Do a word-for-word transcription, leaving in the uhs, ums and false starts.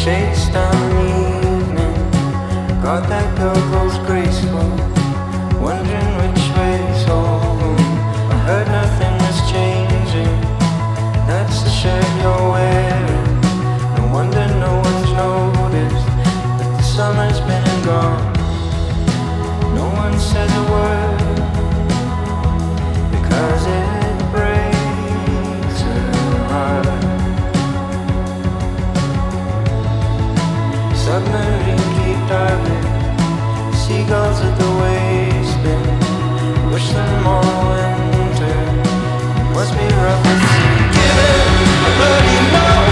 chase down the evening. God, that girl goes graceful, wondering which way's home. I heard nothing was changing, that's the shirt you're wearing. No wonder no one's noticed that the summer's been and gone. No one says a word because it breaks her heart. Submarine keep diving, seagulls at the waves spin. Wish them all winter, must be rough to see. Give it a bloody no.